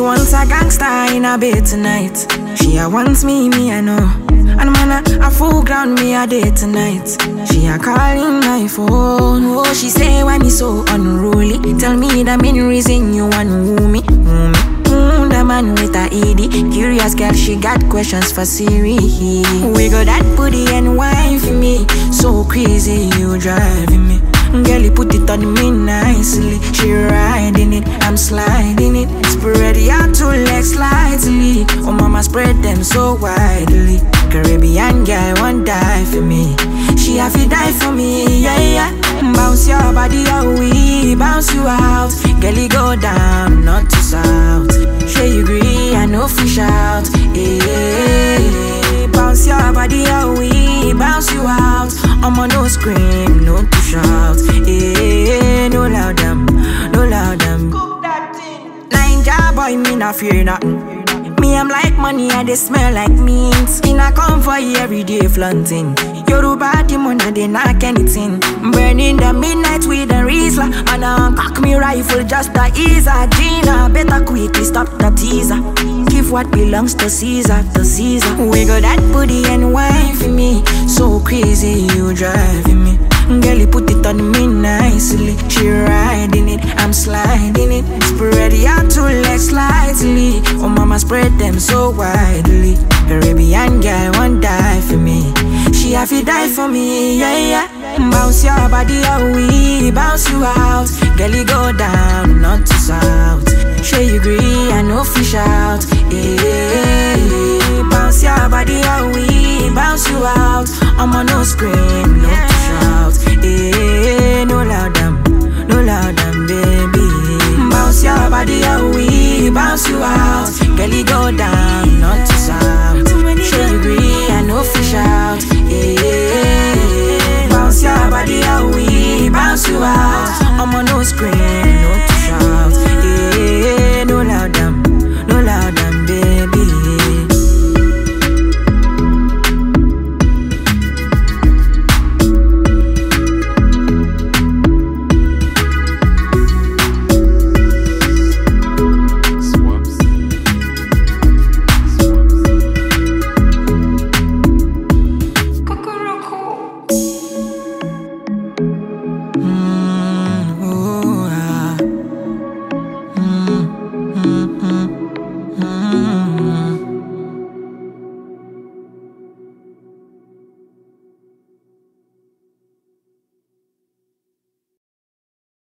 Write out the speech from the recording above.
wants a gangster in a bed tonight. She a wants me, I know. And man, a full ground me a day tonight. She a calling my phone. Oh, she say why me so unruly. Tell me the main reason you want woo me. The man with a ED. Curious girl, she got questions for Siri. We got that booty and wine for me. So crazy, you driving me. Girl, you put it on me nicely. She riding it, I'm sliding it. Spread your two legs slightly. Oh mama, spread them so widely. Caribbean girl won't die for me. She have to die for me, yeah, yeah. Bounce your body out, we bounce you out. Girl, you go down, not to south. Sure you agree, I know fish out. Yeah. Bounce your body out, we bounce you out. I'ma no scream, no to shout. Yeah, no loud them, no loud them. Ninja boy, me not fear nothing. Me, I'm like money and they smell like mint. In a convoy every day flaunting. Yoruba demon and they knock anything. Burning the midnight with a Rizla. And I cock me rifle just to ease her. Gina, better quickly stop the teaser. Give what belongs to Caesar, to Caesar. We got that booty and wine for me. So crazy, you driving me. Girl, you put it on me nicely. She riding it, I'm sliding it. Spread your two legs slightly. Oh mama, spread them so widely. Caribbean girl won't die for me. She have to die for me, yeah, yeah. Bounce your body out, we bounce you out. Girl, you go down, not to south. Sure you agree, I know fish out. Yeah, bounce your body out, we